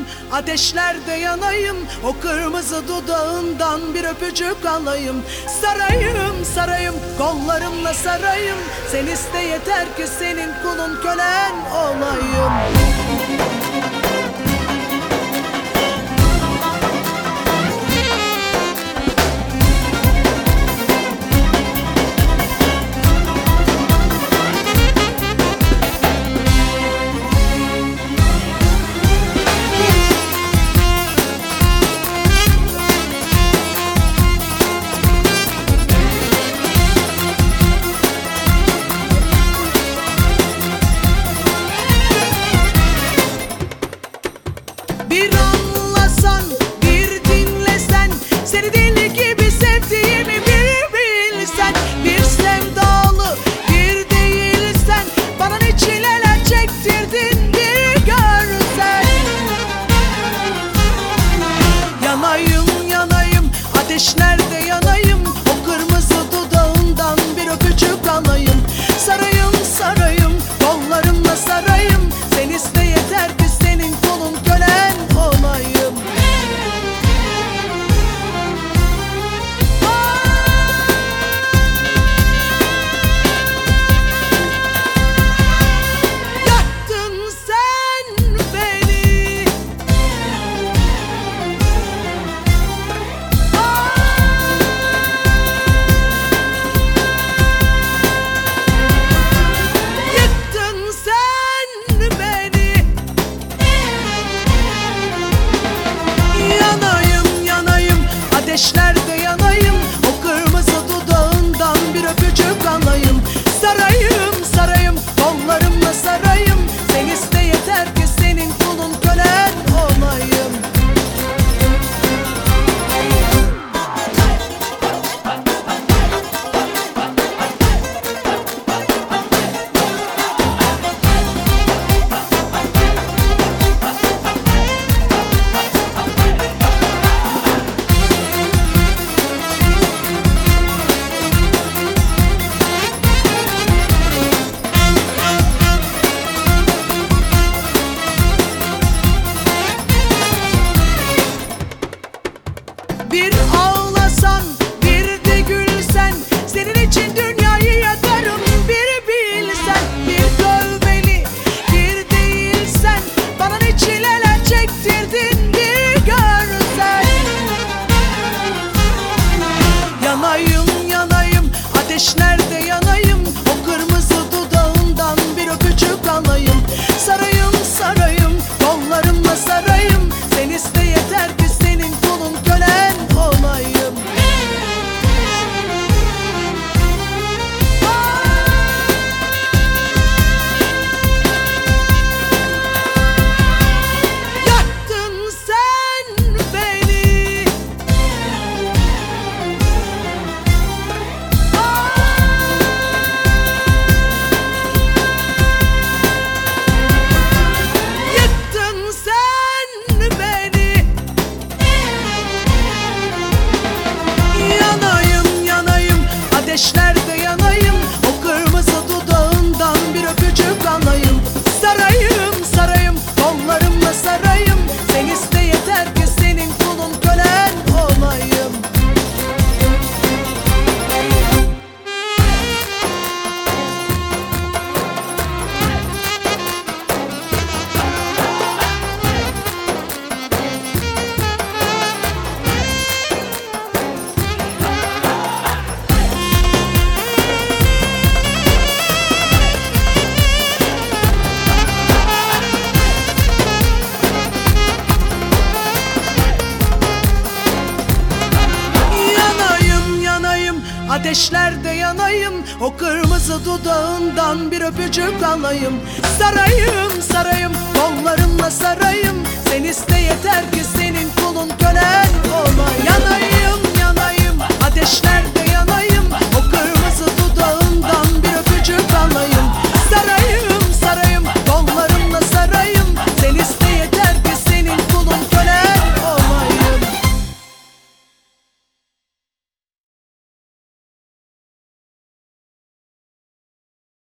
ateşlerde yanayım. O kırmızı dudağından bir öpücük alayım. Sarayım sarayım, kollarımla sarayım. Sen iste yeter ki senin kulun kölen olayım. Bir anlasan, bir dinlesen, seni deli gibi sevdiğimi bir bilsen. Bir sevdalı, bir değilsen, bana ne çileler çektirdin bir görsen. Yanayım yanayım, ateşlerde yanayım. O kırmızı dudağından bir öpücük alayım. Sarayım sarayım, kollarımla sarayım. Sen iste yeter ki senin kolun kölen olayım. Yaktın sen beni. Yıktın sen beni. Yanayım yanayım, ateşlerde yanayım. O kırmızı dudağından bir öpücük alayım. Sarayım sarayım, kollarımla sarayım. Sen iste yeter ki senin kulun kölen olayım. Bir ağlasan, bir de gülsen, senin için dünyayı yakarım bir bilsen. Bir döv beni, bir değilsen, bana ne çileler çektirdin bir görsen. Yanayım yanayım, ateşlerde yanayım. O kırmızı dudağından bir öpücük alayım. Sarayım sarayım, kollarımla sarayım. Sen iste yeter ki senin kulun kölen olayım. Yaktın sen beni. Yıktın sen beni. Yanayım yanayım, ateşlerde yanayım. O kırmızı dudağından bir öpücük alayım. Sarayım sarayım, kollarımla sarayım. Sen iste yeter ki senin kulun kölen olayım. Yanayım yanayım, ateşlerde yanayım. O kırmızı dudağından bir öpücük alayım. Sarayım sarayım, kollarımla sarayım. Sen iste yeter ki senin kulun kölen olayım. Yanayım yanayım, ateşlerde